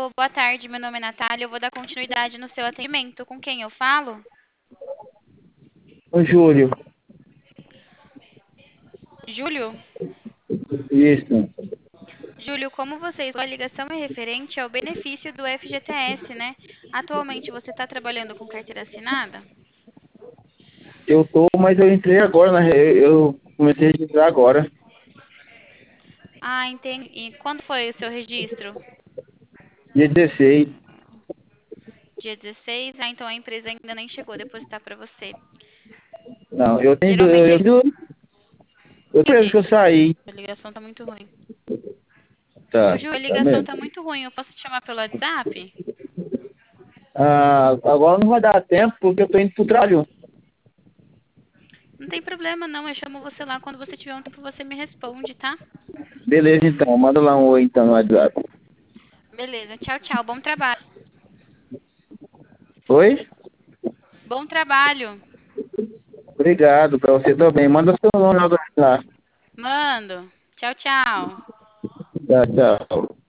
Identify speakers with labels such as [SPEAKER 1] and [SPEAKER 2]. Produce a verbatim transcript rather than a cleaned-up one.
[SPEAKER 1] boa tarde. Meu nome é Natália. Eu vou dar continuidade no seu atendimento. Com quem eu falo?
[SPEAKER 2] Ô, Júlio,
[SPEAKER 1] Júlio?
[SPEAKER 2] isso.
[SPEAKER 1] Júlio, como vocês, a ligação é referente ao benefício do F G T S, né? Atualmente você está trabalhando com carteira assinada?
[SPEAKER 2] Eu tô, mas eu entrei agora, na, re- eu comecei a registrar agora,
[SPEAKER 1] Ah, entendi. E quando foi o seu registro?
[SPEAKER 2] dia dezesseis.
[SPEAKER 1] Dia dezesseis. Ah, então a empresa ainda nem chegou a depositar para você.
[SPEAKER 2] Não, eu tenho, eu,
[SPEAKER 1] Geralmente a
[SPEAKER 2] eu, eu preso que eu
[SPEAKER 1] empresa...
[SPEAKER 2] saí.
[SPEAKER 1] A ligação tá muito ruim. Ô,
[SPEAKER 2] Tá,
[SPEAKER 1] Júlio, a
[SPEAKER 2] tá
[SPEAKER 1] ligação
[SPEAKER 2] mesmo.
[SPEAKER 1] tá muito ruim. Eu posso te chamar pelo WhatsApp?
[SPEAKER 2] Ah, agora não vai dar tempo porque eu tô indo pro trabalho.
[SPEAKER 1] Não tem problema, não. Eu chamo você lá. Quando você tiver um tempo, você me responde, tá?
[SPEAKER 2] Beleza, então, manda lá um oi então no WhatsApp.
[SPEAKER 1] Beleza. Tchau, tchau. Bom trabalho.
[SPEAKER 2] Oi?
[SPEAKER 1] Bom trabalho.
[SPEAKER 2] Obrigado, pra você também. Manda seu nome lá.
[SPEAKER 1] Mando. Tchau, tchau.
[SPEAKER 2] Tá, tchau.